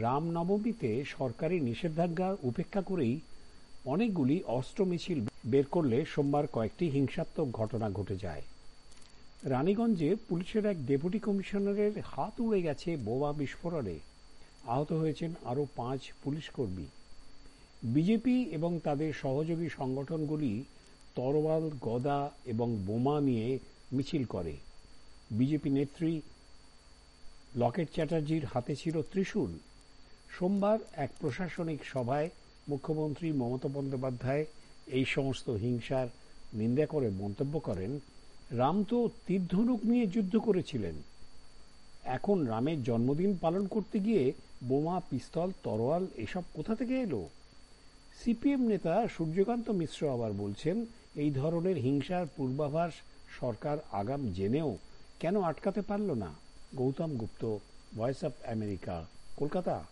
রামনবমীতে সরকারি নিষেধাজ্ঞা উপেক্ষা করেই অনেকগুলি অস্ত্র মিছিল বের করলে সোমবার কয়েকটি হিংসাত্মক ঘটনা ঘটে যায়। রানীগঞ্জে পুলিশের এক ডেপুটি কমিশনারের হাত উড়ে গেছে বোমা বিস্ফোরণে, আহত হয়েছেন আরও 5 পুলিশকর্মী। বিজেপি এবং তাদের সহযোগী সংগঠনগুলি তরোয়াল, গদা এবং বোমা নিয়ে মিছিল করে। বিজেপি নেত্রী লকেট চ্যাটার্জির হাতে ছিল ত্রিশূল। সোমবার এক প্রশাসনিক সভায় মুখ্যমন্ত্রী মমতা বন্দ্যোপাধ্যায় এই সমস্ত হিংসার নিন্দা করে মন্তব্য করেন, রাম তো তীর-ধনুক নিয়ে যুদ্ধ করেছিলেন, এখন রামের জন্মদিন পালন করতে গিয়ে বোমা, পিস্তল, তরোয়াল এসব কোথা থেকে এলো? সিপিএম নেতা সূর্যকান্ত মিশ্র আবার বলছেন, এই ধরনের হিংসার পূর্বাভাস সরকার আগাম জেনেও কেন আটকাতে পারল না? Gautam Gupta, Voice of America, Kolkata.